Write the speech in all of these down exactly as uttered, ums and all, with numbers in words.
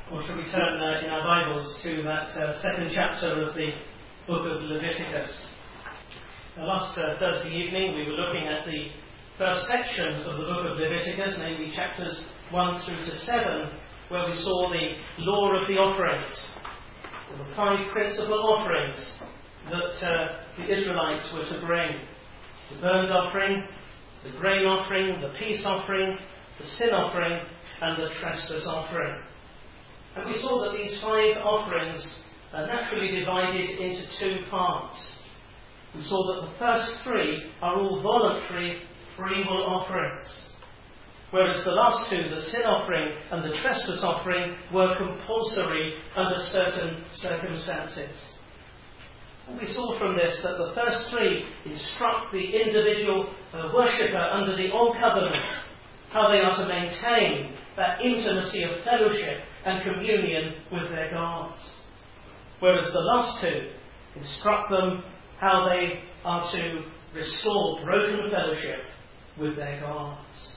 Or shall we turn uh, in our Bibles to that uh, second chapter of the book of Leviticus? Now, last uh, Thursday evening we were looking at the first section of the book of Leviticus, namely chapters one through to seven, where we saw the law of the offerings, the five principal offerings that uh, the Israelites were to bring: the burnt offering, the grain offering, the peace offering, the sin offering, and the trespass offering. And we saw that these five offerings are naturally divided into two parts. We saw that the first three are all voluntary free will offerings, whereas the last two, the sin offering and the trespass offering, were compulsory under certain circumstances. And we saw from this that the first three instruct the individual uh, worshipper under the Old Covenant how they are to maintain that intimacy of fellowship and communion with their gods, whereas the last two instruct them how they are to restore broken fellowship with their gods.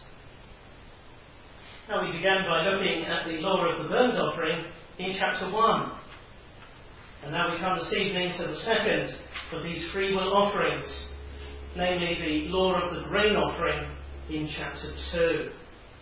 Now, we began by looking at the law of the burnt offering in chapter one. And now we come this evening to the second of these free will offerings, namely the law of the grain offering in chapter two.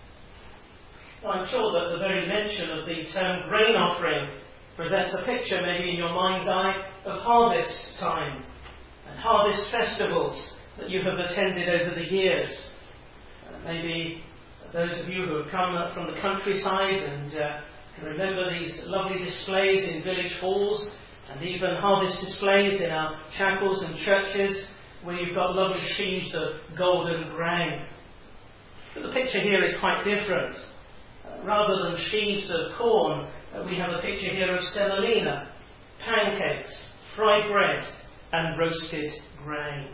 Now, I'm sure that the very mention of the term grain offering presents a picture maybe in your mind's eye of harvest time and harvest festivals that you have attended over the years. Uh, maybe those of you who have come up from the countryside and uh, can remember these lovely displays in village halls and even harvest displays in our chapels and churches where you've got lovely sheaves of golden grain. But the picture here is quite different. Uh, rather than sheaves of corn, uh, we have a picture here of semolina, pancakes, fried bread and roasted grain.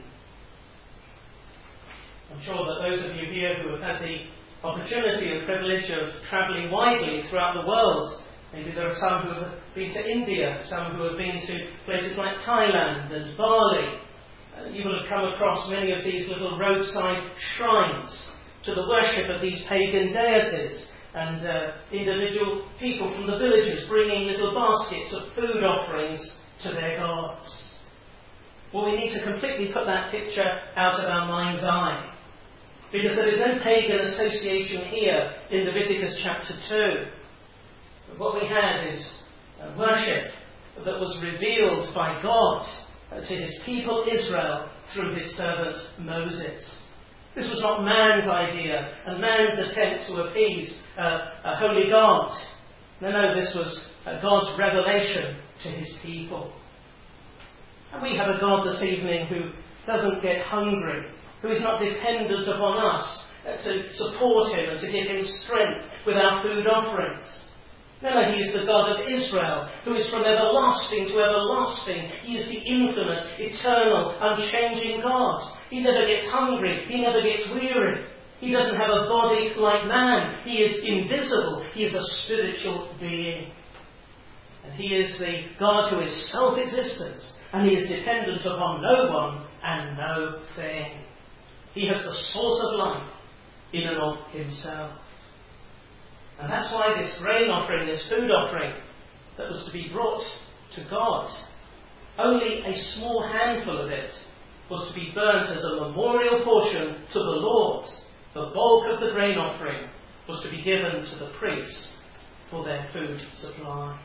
I'm sure that those of you here who have had the opportunity and privilege of travelling widely throughout the world, maybe there are some who have been to India, some who have been to places like Thailand and Bali, uh, you will have come across many of these little roadside shrines to the worship of these pagan deities, and uh, individual people from the villages bringing little baskets of food offerings to their gods. Well, we need to completely put that picture out of our mind's eye, because there is no pagan association here in Leviticus chapter two. But what we had is a worship that was revealed by God to his people Israel through his servant Moses. This was not man's idea and man's attempt to appease uh, a holy God. No, no, this was uh, God's revelation to his people. And we have a God this evening who doesn't get hungry, who is not dependent upon us uh, to support him and to give him strength with our food offerings. No, no, he is the God of Israel, who is from everlasting to everlasting. He is the infinite, eternal, unchanging God. He never gets hungry. He never gets weary. He doesn't have a body like man. He is invisible. He is a spiritual being. And he is the God who is self-existent, and he is dependent upon no one and no thing. He has the source of life in and of himself. And that's why this grain offering, this food offering that was to be brought to God, only a small handful of it was to be burnt as a memorial portion to the Lord. The bulk of the grain offering was to be given to the priests for their food supply.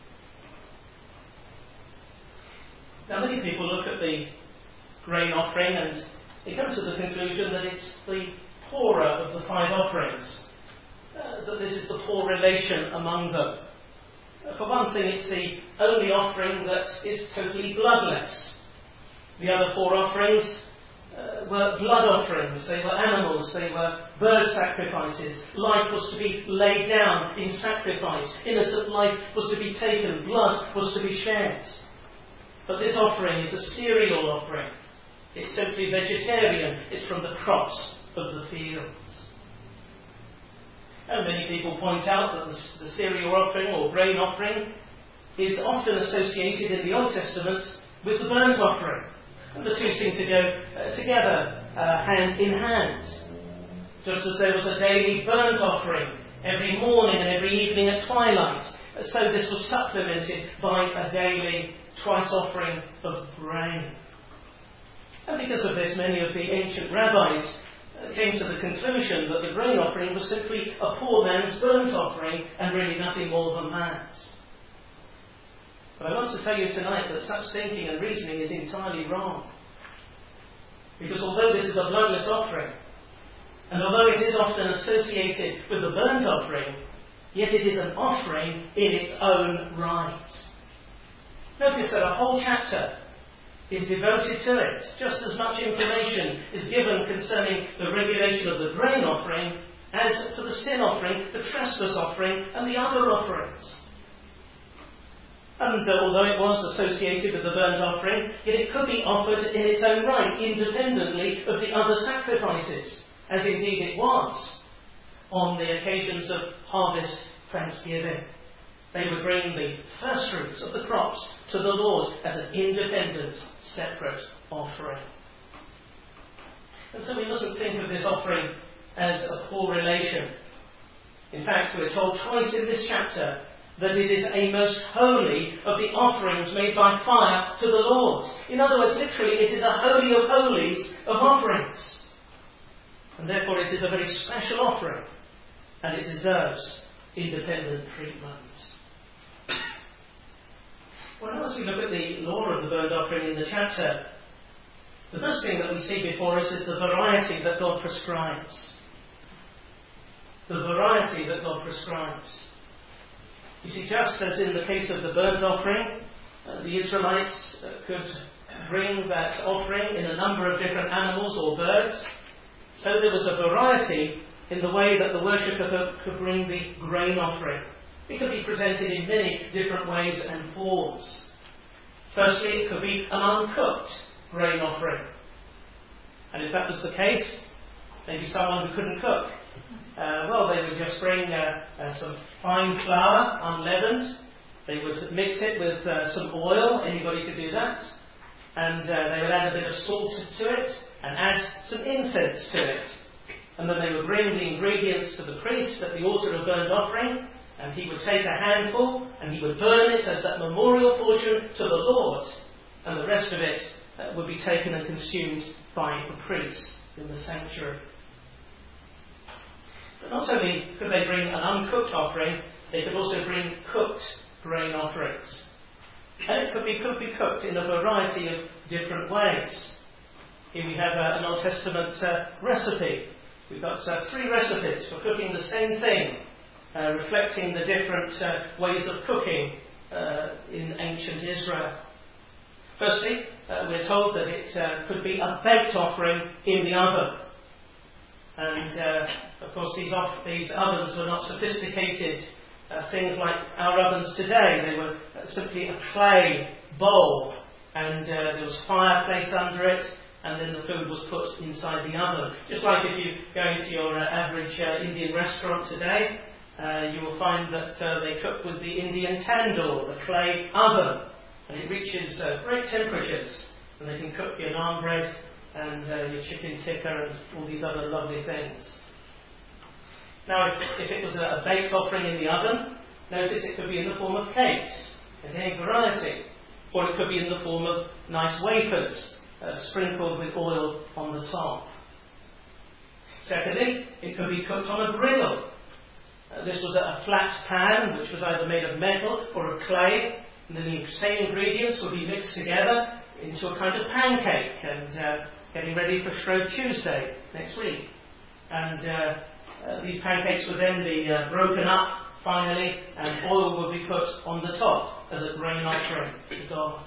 Now, many people look at the grain offering and they come to the conclusion that it's the poorer of the five offerings. Uh, that this is the poor relation among them. Uh, for one thing, it's the only offering that is totally bloodless. The other four offerings uh, were blood offerings. They were animals. They were bird sacrifices. Life was to be laid down in sacrifice. Innocent life was to be taken. Blood was to be shed. But this offering is a cereal offering. It's simply vegetarian. It's from the crops of the fields. And many people point out that the, the cereal offering or grain offering is often associated in the Old Testament with the burnt offering. And the two seem to go uh, together, uh, hand in hand. Just as there was a daily burnt offering every morning and every evening at twilight. So this was supplemented by a daily twice offering of grain. And because of this, many of the ancient rabbis came to the conclusion that the grain offering was simply a poor man's burnt offering and really nothing more than that. But I want to tell you tonight that such thinking and reasoning is entirely wrong. Because although this is a bloodless offering, and although it is often associated with the burnt offering, yet it is an offering in its own right. Notice that a whole chapter is devoted to it. Just as much information is given concerning the regulation of the grain offering as for the sin offering, the trespass offering, and the other offerings. And uh, although it was associated with the burnt offering, yet it could be offered in its own right, independently of the other sacrifices, as indeed it was on the occasions of harvest thanksgiving. They would bring the first fruits of the crops to the Lord as an independent, separate offering. And so we mustn't think of this offering as a poor relation. In fact, we're told twice in this chapter that it is a most holy of the offerings made by fire to the Lord. In other words, literally, it is a holy of holies of offerings. And therefore it is a very special offering, and it deserves independent treatment. Well, as we look at the law of the burnt offering in the chapter, the first thing that we see before us is the variety that God prescribes. The variety that God prescribes. You see, just as in the case of the burnt offering, uh, the Israelites uh, could bring that offering in a number of different animals or birds, so there was a variety in the way that the worshipper could bring the grain offering. It could be presented in many different ways and forms. Firstly, it could be an uncooked grain offering. And if that was the case, maybe someone who couldn't cook, uh, well, they would just bring uh, uh, some fine flour, unleavened. They would mix it with uh, some oil. Anybody could do that. And uh, they would add a bit of salt to it and add some incense to it. And then they would bring the ingredients to the priest at the altar of burnt offering, and he would take a handful and he would burn it as that memorial portion to the Lord, and the rest of it uh, would be taken and consumed by the priest in the sanctuary. But not only could they bring an uncooked offering, they could also bring cooked grain offerings. And it could be, could be cooked in a variety of different ways. Here we have uh, an Old Testament uh, recipe. We've got uh, three recipes for cooking the same thing, uh, reflecting the different uh, ways of cooking uh, in ancient Israel. Firstly, uh, we're told that it uh, could be a baked offering in the oven. And uh, of course these, off- these ovens were not sophisticated uh, things like our ovens today. They were uh, simply a clay bowl, and uh, there was fire placed under it, and then the food was put inside the oven. Just like if you go into your uh, average uh, Indian restaurant today, uh, you will find that uh, they cook with the Indian tandoor, the clay oven, and it reaches uh, great temperatures, and they can cook your naan bread and uh, your chicken tikka and all these other lovely things. Now, if, if it was a, a baked offering in the oven, notice it could be in the form of cakes, again variety, or it could be in the form of nice wafers, Uh, sprinkled with oil on the top. Secondly, it could be cooked on a griddle. Uh, this was a, a flat pan which was either made of metal or of clay, and then the same ingredients would be mixed together into a kind of pancake, and uh, getting ready for Shrove Tuesday next week. And uh, uh, these pancakes would then be uh, broken up finally, and oil would be put on the top as a grain offering to God.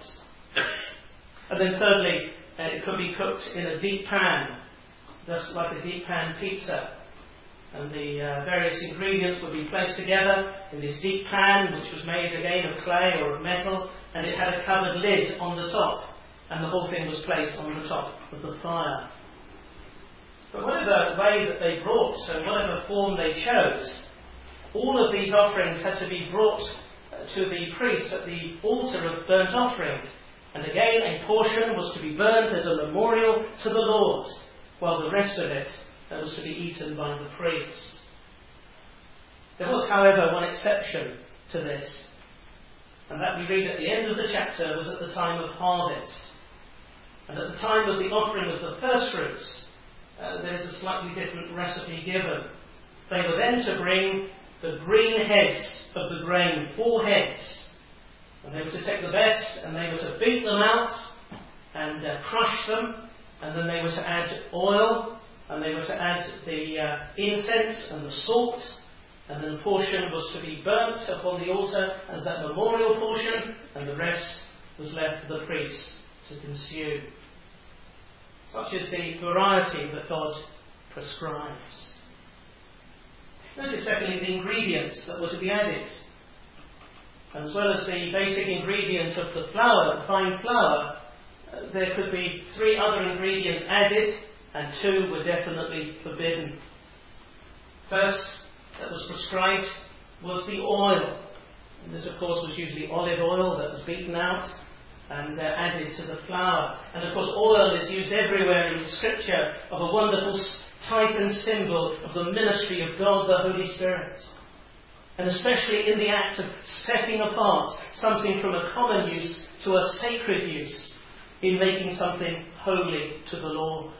And then thirdly, Uh, it could be cooked in a deep pan, just like a deep pan pizza. And the uh, various ingredients would be placed together in this deep pan, which was made again of clay or of metal, and it had a covered lid on the top, and the whole thing was placed on the top of the fire. But whatever way that they brought, so whatever form they chose, all of these offerings had to be brought to the priest at the altar of burnt offering. And again, a portion was to be burnt as a memorial to the Lord, while the rest of it was to be eaten by the priest. There was, however, one exception to this, and that we read at the end of the chapter was at the time of harvest. And at the time of the offering of the first fruits, uh, there is a slightly different recipe given. They were then to bring the green heads of the grain, four heads, and they were to take the best and they were to beat them out and uh, crush them, and then they were to add oil, and they were to add the uh, incense and the salt, and then a portion was to be burnt upon the altar as that memorial portion, and the rest was left for the priest to consume. Such is the variety that God prescribes. Notice secondly the ingredients that were to be added. As well as the basic ingredient of the flour, the fine flour, uh, there could be three other ingredients added, and two were definitely forbidden. First, that was prescribed was the oil. And this, of course, was usually olive oil that was beaten out and uh, added to the flour. And, of course, oil is used everywhere in Scripture of a wonderful type and symbol of the ministry of God, the Holy Spirit. And especially in the act of setting apart something from a common use to a sacred use, in making something holy to the Lord.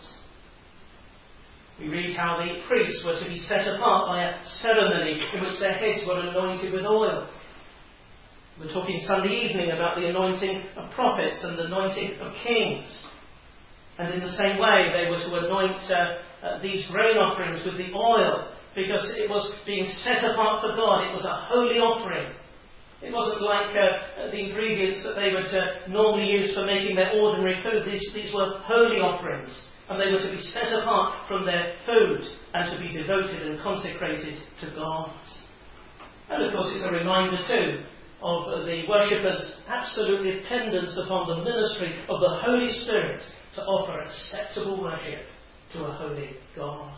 We read how the priests were to be set apart by a ceremony in which their heads were anointed with oil. We're talking Sunday evening about the anointing of prophets and the anointing of kings. And in the same way, they were to anoint uh, uh, these grain offerings with the oil, because it was being set apart for God. It was a holy offering. It wasn't like uh, the ingredients that they would uh, normally use for making their ordinary food. These, these were holy offerings, and they were to be set apart from their food and to be devoted and consecrated to God. And of course it's a reminder too of the worshippers' absolute dependence upon the ministry of the Holy Spirit to offer acceptable worship to a holy God.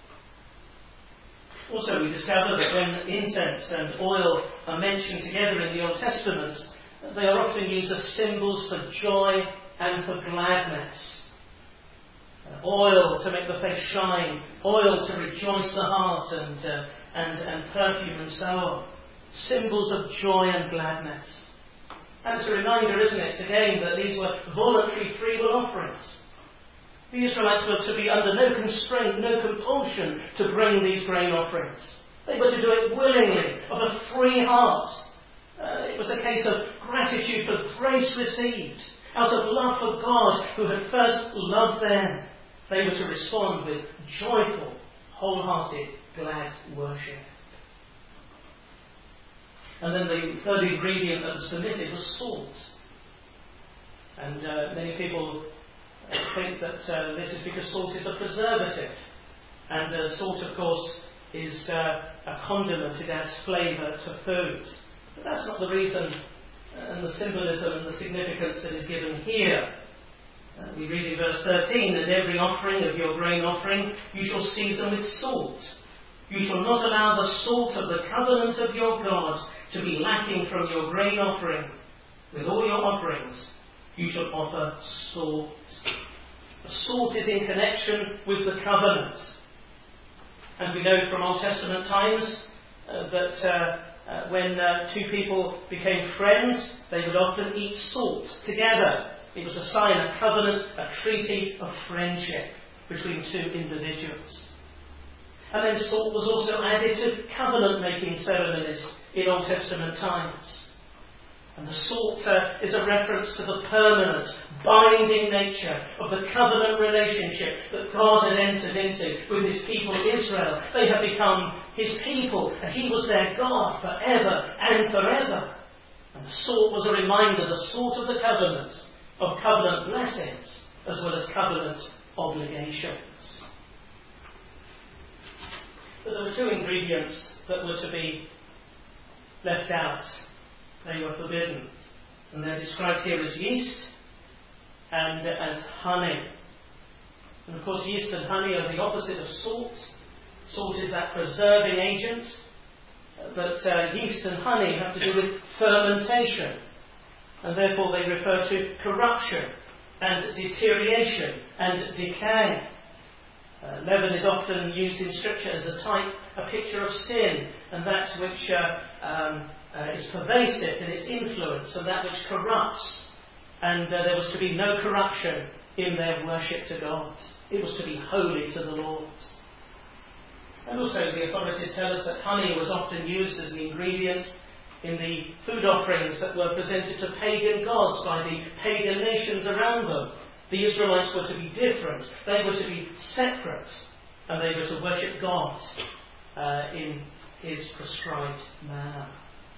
Also, we discover that when incense and oil are mentioned together in the Old Testament, they are often used as symbols for joy and for gladness. Uh, oil to make the face shine, oil to rejoice the heart, and, uh, and, and perfume and so on. Symbols of joy and gladness. And it's a reminder, isn't it, again, that these were voluntary free will offerings. The Israelites were to be under no constraint, no compulsion to bring these grain offerings. They were to do it willingly, of a free heart. Uh, it was a case of gratitude for grace received, out of love for God who had first loved them. They were to respond with joyful, wholehearted, glad worship. And then the third ingredient that was permitted was salt. And uh, many people think that uh, this is because salt is a preservative. And uh, salt, of course, is uh, a condiment. It adds flavour to food. But that's not the reason and the symbolism and the significance that is given here. Uh, we read in verse thirteen, "And every offering of your grain offering you shall season with salt. You shall not allow the salt of the covenant of your God to be lacking from your grain offering. With all your offerings you shall offer salt." Salt is in connection with the covenant. And we know from Old Testament times uh, that uh, uh, when uh, two people became friends, they would often eat salt together. It was a sign, a covenant, a treaty of friendship between two individuals. And then salt was also added to covenant-making ceremonies in Old Testament times. And the salt uh, is a reference to the permanent, binding nature of the covenant relationship that God had entered into with his people Israel. They had become his people, and he was their God forever and forever. And the salt was a reminder, the salt of the covenant, of covenant blessings as well as covenant obligations. But there were two ingredients that were to be left out. They were forbidden. And they're described here as yeast and as honey. And of course, yeast and honey are the opposite of salt. Salt is that preserving agent. But uh, yeast and honey have to do with fermentation. And therefore they refer to corruption and deterioration and decay. Uh, leaven is often used in Scripture as a type, a picture of sin, and that which uh, um, uh, is pervasive in its influence, and that which corrupts. And uh, there was to be no corruption in their worship to God. It was to be holy to the Lord. And also the authorities tell us that honey was often used as the ingredient in the food offerings that were presented to pagan gods by the pagan nations around them. The Israelites were to be different. They were to be separate. And they were to worship God uh, in His prescribed manner.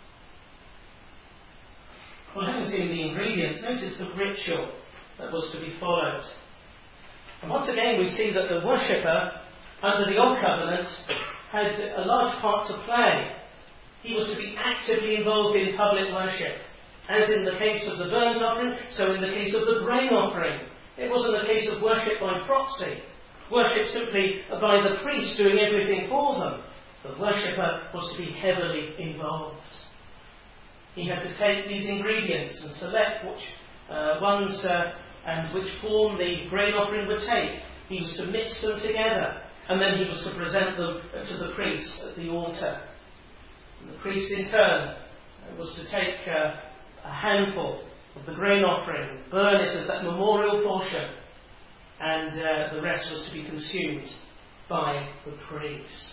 Well, having seen the ingredients, notice the ritual that was to be followed. And once again we see that the worshipper under the Old Covenant had a large part to play. He was to be actively involved in public worship, as in the case of the burnt offering, so in the case of the grain offering. It wasn't a case of worship by proxy, worship simply by the priest doing everything for them. The worshipper was to be heavily involved. He had to take these ingredients and select which uh, ones uh, and which form the grain offering would take. He was to mix them together, and then he was to present them to the priest at the altar. And the priest in turn was to take uh, a handful of the grain offering, burn it as that memorial portion, and uh, the rest was to be consumed by the priest.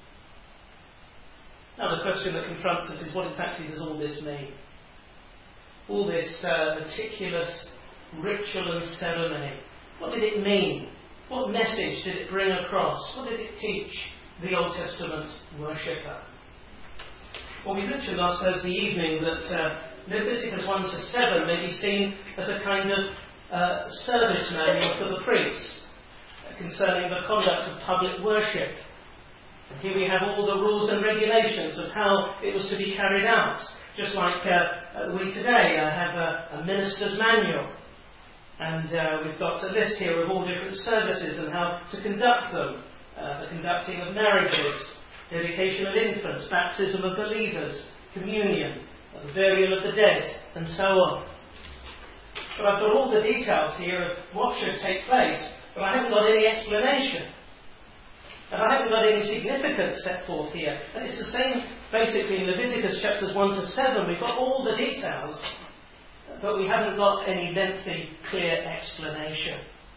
Now the question that confronts us is, what exactly does all this mean? All this uh, meticulous ritual and ceremony. What did it mean? What message did it bring across? What did it teach the Old Testament worshipper? Well, we mentioned last Thursday evening that uh, Leviticus one to seven may be seen as a kind of uh, service manual for the priests uh, concerning the conduct of public worship. And here we have all the rules and regulations of how it was to be carried out. Just like uh, we today uh, have a, a minister's manual. And uh, we've got a list here of all different services and how to conduct them. Uh, the conducting of marriages, dedication of infants, baptism of believers, communion, the burial of the dead, and so on. But I've got all the details here of what should take place, but I haven't got any explanation. And I haven't got any significance set forth here. And it's the same basically in Leviticus chapters one to seven. We've got all the details, but we haven't got any lengthy, clear explanation.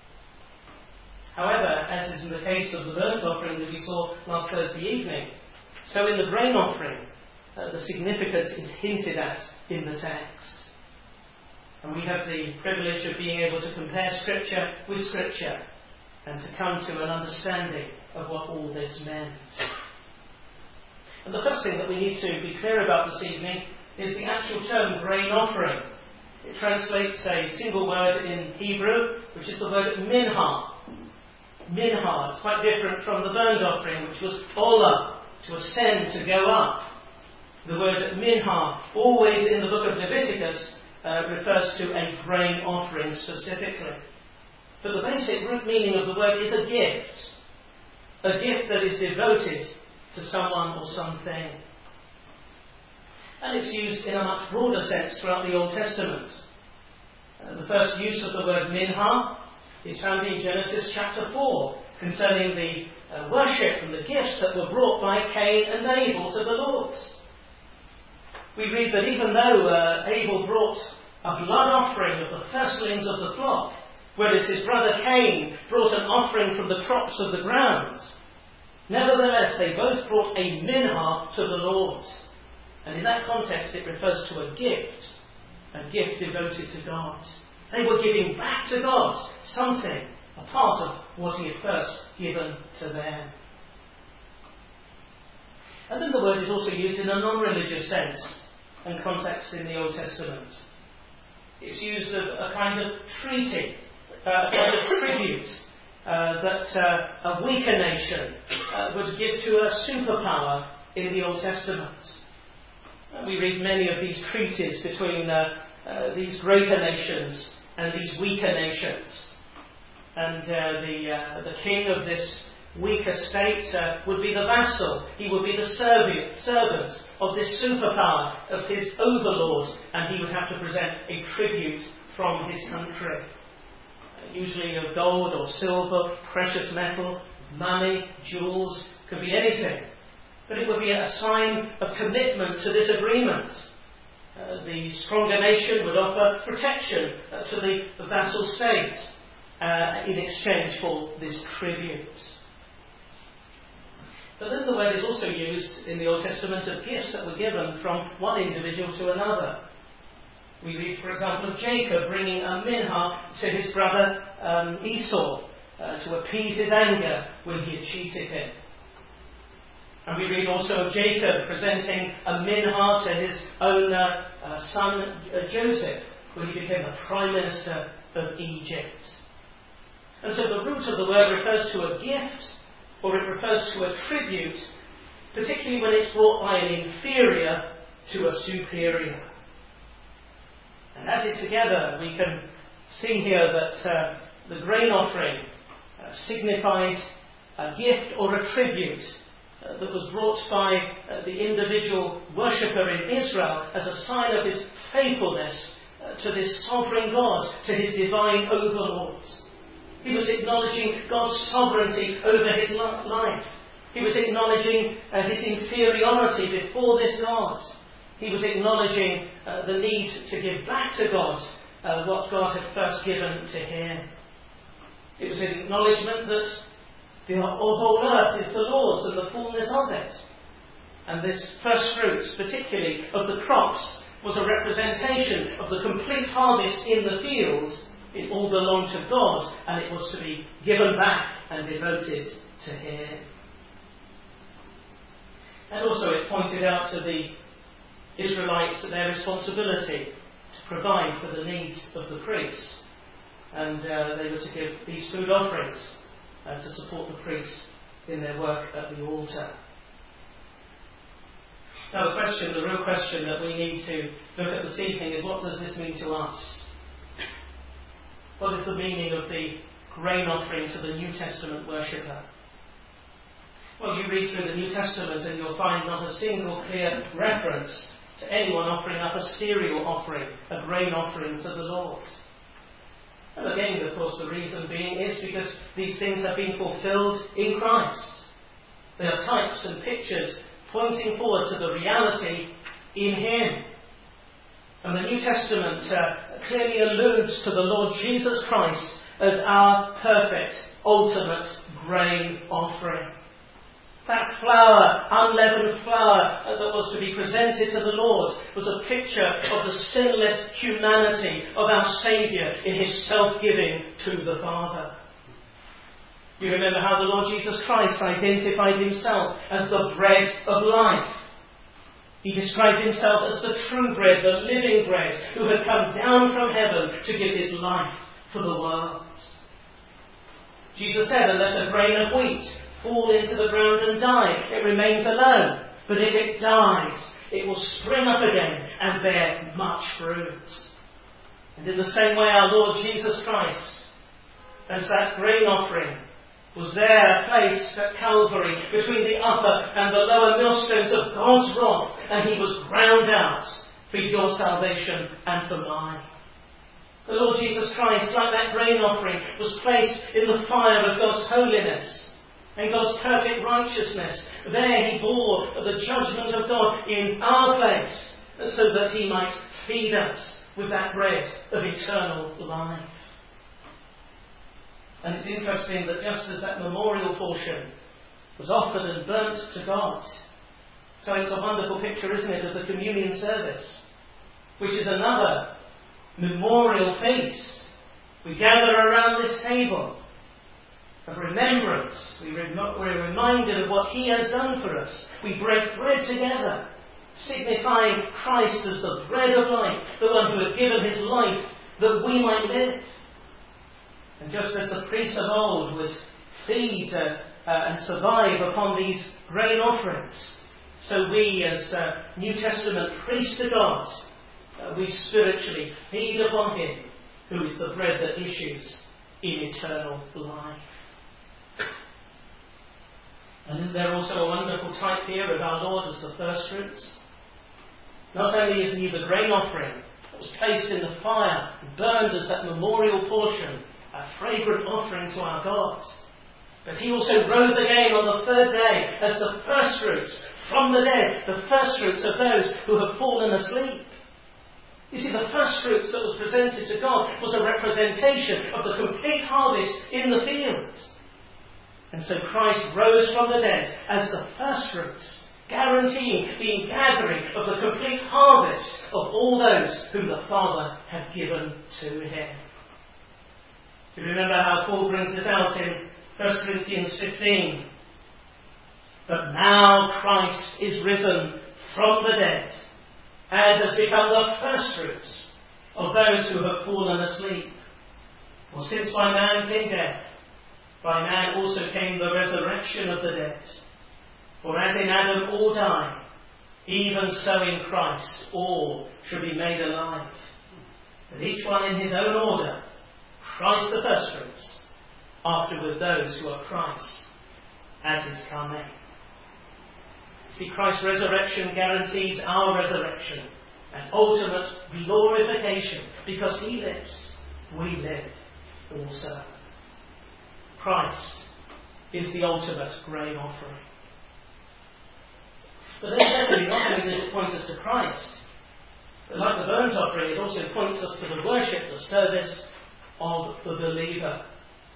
However, as is in the case of the burnt offering that we saw last Thursday evening, so in the grain offering, uh, the significance is hinted at in the text. And we have the privilege of being able to compare Scripture with Scripture and to come to an understanding of what all this meant. And the first thing that we need to be clear about this evening is the actual term grain offering. It translates a single word in Hebrew, which is the word minha. Minha. It's quite different from the burnt offering, which was olah, to ascend, to go up. The word minha, always in the book of Leviticus, uh, refers to a grain offering specifically. But the basic root meaning of the word is a gift. A gift that is devoted to someone or something. And it's used in a much broader sense throughout the Old Testament. Uh, the first use of the word minha is found in Genesis chapter four, concerning the uh, worship and the gifts that were brought by Cain and Abel to the Lord. We read that even though uh, Abel brought a blood offering of the firstlings of the flock, whereas his brother Cain brought an offering from the crops of the ground, nevertheless they both brought a minha to the Lord. And in that context it refers to a gift, a gift devoted to God. They were giving back to God something, a part of what He had first given to them. And then the word is also used in a non-religious sense and context in the Old Testament. It's used of a kind of treaty, uh, a kind of tribute uh, that uh, a weaker nation uh, would give to a superpower in the Old Testament. Uh, we read many of these treaties between uh, uh, these greater nations and these weaker nations. And uh, the, uh, the king of this weaker state uh, would be the vassal. He would be the servant, servant of this superpower, of his overlord, and he would have to present a tribute from his country. Uh, usually of gold or silver, precious metal, money, jewels, could be anything. But it would be a sign of commitment to this agreement. Uh, the stronger nation would offer protection uh, to the, the vassal state uh, in exchange for this tribute. But then the word is also used in the Old Testament of gifts that were given from one individual to another. We read, for example, of Jacob bringing a minhah to his brother um, Esau uh, to appease his anger when he had cheated him. And we read also of Jacob presenting a minhah to his own uh, uh, son uh, Joseph when he became the prime minister of Egypt. And so the root of the word refers to a gift, or it refers to a tribute, particularly when it's brought by an inferior to a superior. And added together, we can see here that uh, the grain offering uh, signified a gift or a tribute uh, that was brought by uh, the individual worshipper in Israel as a sign of his faithfulness uh, to this sovereign God, to his divine overlord. He was acknowledging God's sovereignty over his life. He was acknowledging uh, his inferiority before this God. He was acknowledging uh, the need to give back to God uh, what God had first given to him. It was an acknowledgement that the whole earth is the Lord's and the fullness of it. And this first fruits, particularly of the crops, was a representation of the complete harvest in the field. It all belonged to God, and it was to be given back and devoted to him. And also it pointed out to the Israelites their responsibility to provide for the needs of the priests. And uh, they were to give these food offerings uh, to support the priests in their work at the altar. Now the question, the real question that we need to look at this evening is, what does this mean to us? What is the meaning of the grain offering to the New Testament worshipper? Well, you read through the New Testament and you'll find not a single clear reference to anyone offering up a cereal offering, a grain offering to the Lord. And again, of course, the reason being is because these things have been fulfilled in Christ. They are types and pictures pointing forward to the reality in him. And the New Testament uh, clearly alludes to the Lord Jesus Christ as our perfect, ultimate grain offering. That flour, unleavened flour uh, that was to be presented to the Lord was a picture of the sinless humanity of our Saviour in his self-giving to the Father. You remember how the Lord Jesus Christ identified himself as the bread of life. He described himself as the true bread, the living bread, who had come down from heaven to give his life for the world. Jesus said, unless a grain of wheat fall into the ground and die, it remains alone. But if it dies, it will spring up again and bear much fruit. And in the same way, our Lord Jesus Christ, as that grain offering, was there placed at Calvary between the upper and the lower millstones of God's wrath, and he was ground out for your salvation and for mine. The Lord Jesus Christ, like that grain offering, was placed in the fire of God's holiness and God's perfect righteousness. There he bore the judgment of God in our place, so that he might feed us with that bread of eternal life. And it's interesting that just as that memorial portion was offered and burnt to God, so it's a wonderful picture, isn't it, of the communion service, which is another memorial feast. We gather around this table of remembrance. We rem- we're reminded of what he has done for us. We break bread together, signifying Christ as the bread of life, the one who had given his life that we might live. And just as the priests of old would feed uh, uh, and survive upon these grain offerings, so we as uh, New Testament priests to God, uh, we spiritually feed upon him who is the bread that issues in eternal life. And isn't there also a wonderful type here of our Lord as the first fruits? Not only is he the grain offering that was placed in the fire, burned as that memorial portion, a fragrant offering to our God, But he also rose again on the third day as the firstfruits from the dead, the firstfruits of those who have fallen asleep. You see, the firstfruits that was presented to God was a representation of the complete harvest in the fields. And so Christ rose from the dead as the firstfruits, guaranteeing the gathering of the complete harvest of all those whom the Father had given to him. Do you remember how Paul brings this out in First Corinthians fifteen? But now Christ is risen from the dead and has become the firstfruits of those who have fallen asleep. For since by man came death, by man also came the resurrection of the dead. For as in Adam all die, even so in Christ all should be made alive. But each one in his own order, Christ the firstfruits, afterward those who are Christ's at his coming. See, Christ's resurrection guarantees our resurrection and ultimate glorification. Because he lives, we live also. Christ is the ultimate grain offering. But then secondly, not only does it point us to Christ, but like the burnt offering, it also points us to the worship, the service of the believer.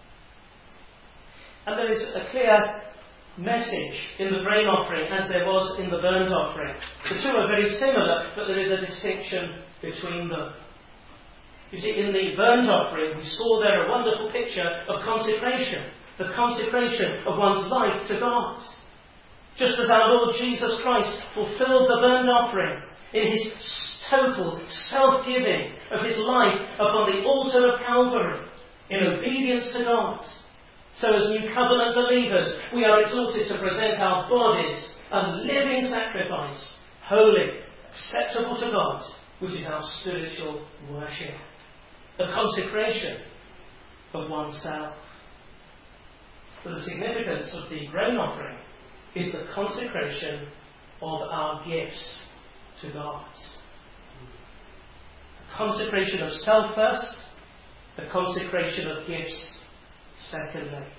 And there is a clear message in the grain offering as there was in the burnt offering. The two are very similar, but there is a distinction between them. You see, in the burnt offering, we saw there a wonderful picture of consecration, the consecration of one's life to God. Just as our Lord Jesus Christ fulfilled the burnt offering in his total self-giving of his life upon the altar of Calvary in obedience to God. So as New Covenant believers, we are exhorted to present our bodies a living sacrifice, holy, acceptable to God, which is our spiritual worship. The consecration of oneself. But the significance of the grain offering is the consecration of our gifts to God. The consecration of self first, the consecration of gifts secondly.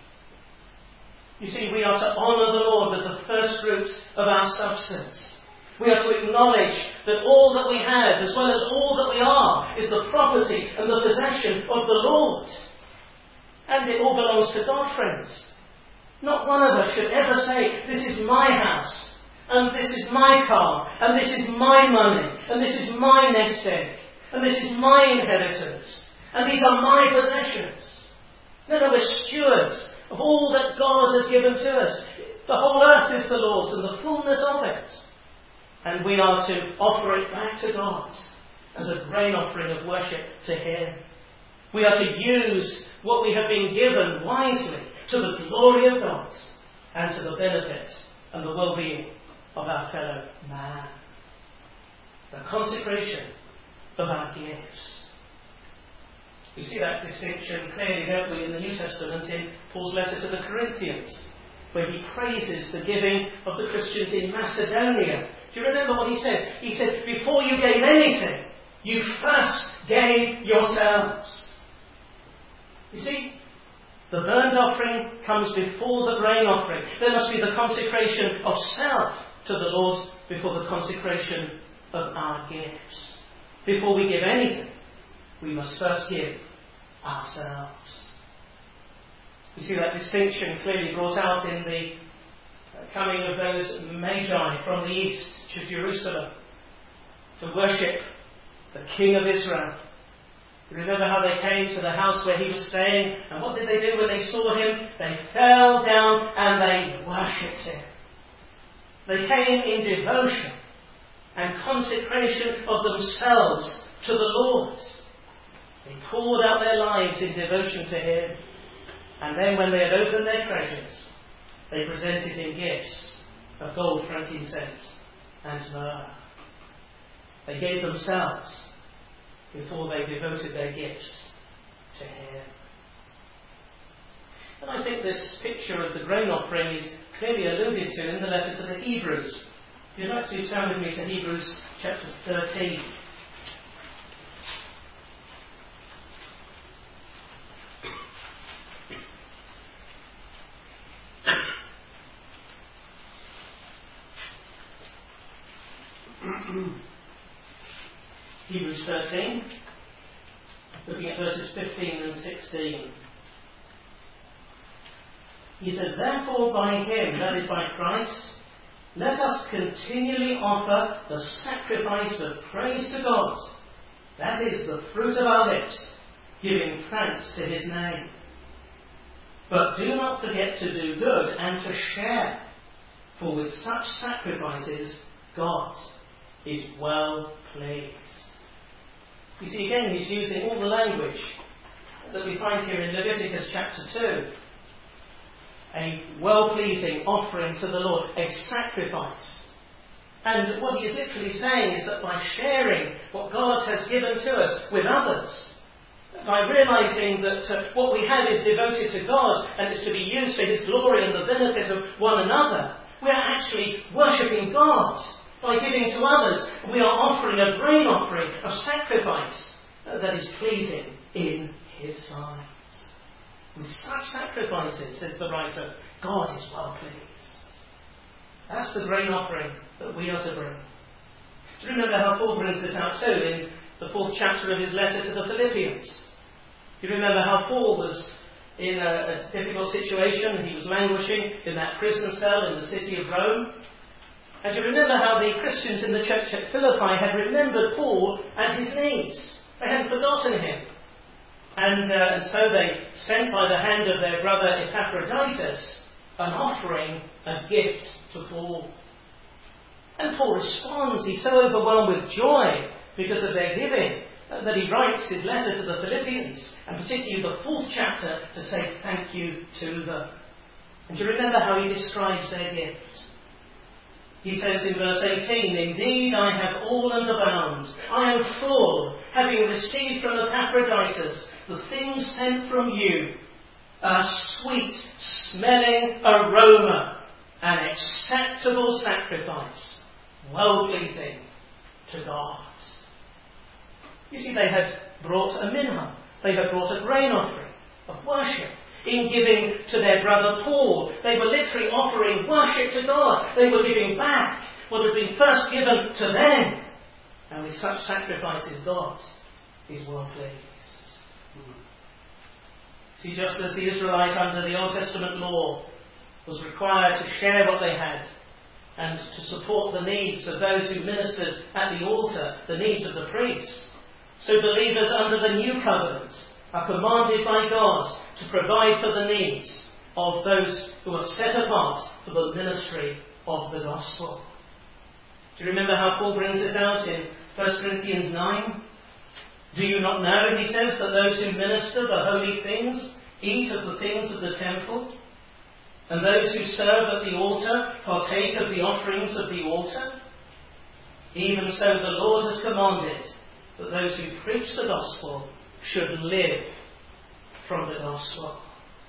You see, we are to honour the Lord with the first fruits of our substance. We are to acknowledge that all that we have, as well as all that we are, is the property and the possession of the Lord. And it all belongs to God, friends. Not one of us should ever say, this is my house, and this is my car, and this is my money, and this is my nest egg, and this is my inheritance, and these are my possessions. No, no, we're stewards of all that God has given to us. The whole earth is the Lord's and the fullness of it. And we are to offer it back to God as a grain offering of worship to him. We are to use what we have been given wisely to the glory of God and to the benefit and the well-being of our fellow man. The consecration of our gifts. We see that distinction clearly, don't we, in the New Testament in Paul's letter to the Corinthians, where he praises the giving of the Christians in Macedonia. Do you remember what he said? He said, before you gave anything, you first gave yourselves. You see, the burnt offering comes before the grain offering. There must be the consecration of self to the Lord before the consecration of our gifts. Before we give anything, we must first give ourselves. You see that distinction clearly brought out in the coming of those Magi from the east to Jerusalem to worship the King of Israel. You remember how they came to the house where he was staying, and what did they do when they saw him? They fell down and they worshipped him. They came in devotion and consecration of themselves to the Lord. They poured out their lives in devotion to him. And then when they had opened their treasures, they presented him gifts of gold, frankincense, and myrrh. They gave themselves before they devoted their gifts to him. And I think this picture of the grain offering is clearly alluded to in the letter to the Hebrews. If you'd like to turn with me to Hebrews chapter thirteen. Hebrews thirteen, looking at verses fifteen and sixteen. He says, "Therefore by him," that is by Christ, "let us continually offer the sacrifice of praise to God, that is the fruit of our lips, giving thanks to his name. But do not forget to do good and to share, for with such sacrifices God is well pleased." You see, again, he's using all the language that we find here in Leviticus chapter two. A well-pleasing offering to the Lord, a sacrifice. And what he is literally saying is that by sharing what God has given to us with others, by realising that uh, what we have is devoted to God and is to be used for his glory and the benefit of one another, we are actually worshipping God. By giving to others, we are offering a grain offering of sacrifice uh, that is pleasing in his sight. With such sacrifices, says the writer, God is well pleased. That's the grain offering that we are to bring. Do you remember how Paul brings this out too in the fourth chapter of his letter to the Philippians? You remember how Paul was in a, a difficult situation. He was languishing in that prison cell in the city of Rome. And you remember how the Christians in the church at Philippi had remembered Paul and his needs. They hadn't forgotten him. And, uh, and so they sent by the hand of their brother Epaphroditus an offering, a gift to Paul. And Paul responds. He's so overwhelmed with joy because of their giving uh, that he writes his letter to the Philippians, and particularly the fourth chapter, to say thank you to them. And do you remember how he describes their gift? He says in verse eighteen, "Indeed, I have all and abound. I am full, having received from Epaphroditus the things sent from you, a sweet smelling aroma, an acceptable sacrifice, well-pleasing to God." You see, they had brought a minhah. They had brought a grain offering of worship. In giving to their brother Paul, they were literally offering worship to God. They were giving back what had been first given to them. And with such sacrifices, God is well pleased. See, just as the Israelite under the Old Testament law was required to share what they had and to support the needs of those who ministered at the altar, the needs of the priests, so believers under the New Covenant are commanded by God to provide for the needs of those who are set apart for the ministry of the gospel. Do you remember how Paul brings this out in First Corinthians nine? "Do you not know," he says, "that those who minister the holy things eat of the things of the temple, and those who serve at the altar partake of the offerings of the altar? Even so the Lord has commanded that those who preach the gospel should live from the gospel."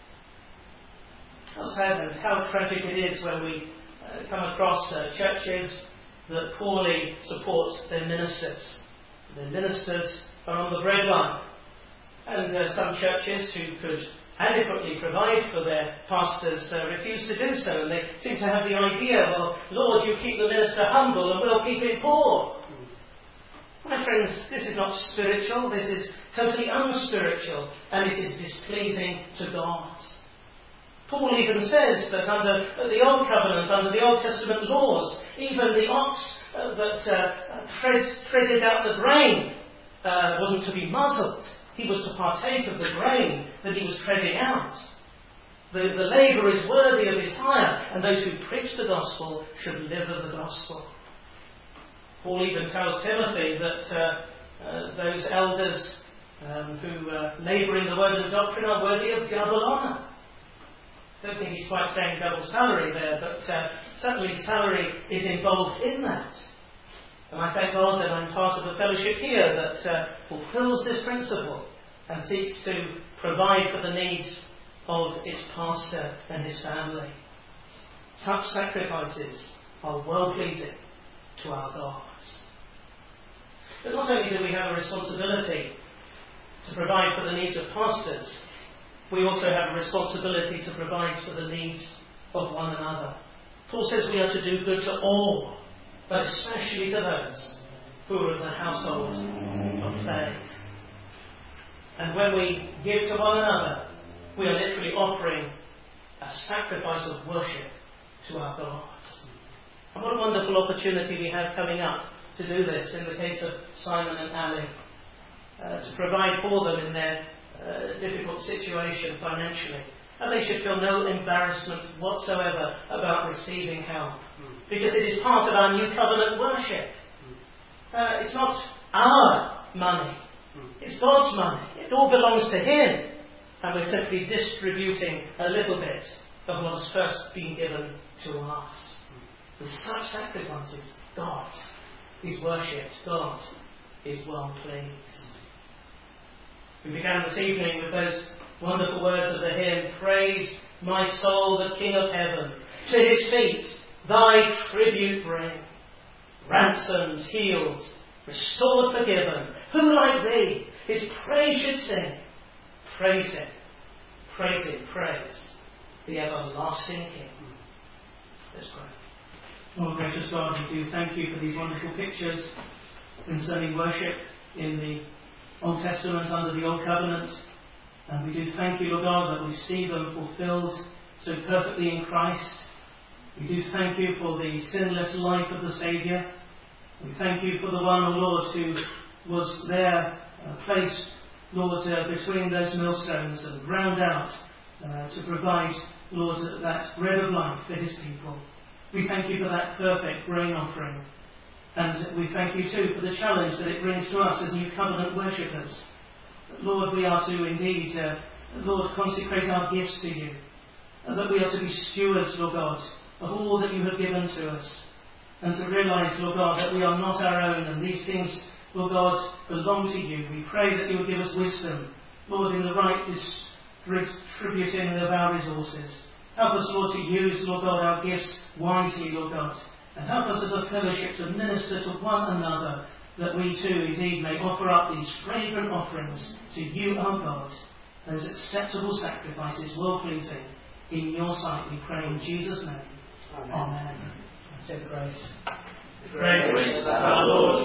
How sad and how tragic it is when we uh, come across uh, churches that poorly support their ministers. Their ministers are on the breadline. And uh, some churches who could adequately provide for their pastors uh, refuse to do so. And they seem to have the idea, well, Lord, you keep the minister humble and we'll keep him poor. My friends, this is not spiritual, this is totally unspiritual, and it is displeasing to God. Paul even says that under the Old Covenant, under the Old Testament laws, even the ox uh, that uh, tread, treaded out the grain uh, wasn't to be muzzled. He was to partake of the grain that he was treading out. The, the labourer is worthy of his hire, and those who preach the gospel should live of the gospel. Paul even tells Timothy that uh, uh, those elders um, who uh, labour in the word and doctrine are worthy of double honour. I don't think he's quite saying double salary there, but uh, certainly salary is involved in that. And I thank God that I'm part of a fellowship here that uh, fulfills this principle and seeks to provide for the needs of its pastor and his family. Such sacrifices are well-pleasing to our God. But not only do we have a responsibility to provide for the needs of pastors, we also have a responsibility to provide for the needs of one another. Paul says we are to do good to all. but especially to those who are of the household of faith. And when we give to one another, we are literally offering a sacrifice of worship to our God. And what a wonderful opportunity we have coming up to do this in the case of Simon and Ali, uh, to provide for them in their uh, difficult situation financially. And they should feel no embarrassment whatsoever about receiving help, because it is part of our new covenant worship. Uh, it's not our money, it's God's money. It all belongs to Him, and we're simply distributing a little bit of what has first been given to us. With such sacrifices, God is worshipped, God is well pleased. We began this evening with those wonderful words of the hymn, "Praise my soul, the King of heaven, to His feet thy tribute bring. Ransomed, healed, restored, forgiven, who like thee His praise should sing? Praise Him, praise Him, praise the everlasting King." Let's pray. Lord, gracious God, we do thank You for these wonderful pictures concerning worship in the Old Testament under the Old Covenant. And we do thank You, Lord God, that we see them fulfilled so perfectly in Christ. We do thank You for the sinless life of the Saviour. We thank You for the one, O Lord, who was there uh, placed, Lord, uh, between those millstones and ground out uh, to provide, Lord, that bread of life for His people. We thank You for that perfect grain offering. And we thank You too for the challenge that it brings to us as new covenant worshippers. Lord, we are to indeed, uh, Lord, consecrate our gifts to You. And that we are to be stewards, Lord God, of all that You have given to us. And to realise, Lord God, that we are not our own, and these things, Lord God, belong to You. We pray that You would give us wisdom, Lord, in the right distributing of our resources. Help us, Lord, to use, Lord God, our gifts wisely, Lord God. And help us as a fellowship to minister to one another, that we too indeed may offer up these fragrant offerings to You, our God, those acceptable sacrifices, well-pleasing in Your sight, we pray in Jesus' name. Amen. Amen. Say grace. Grace of our Lord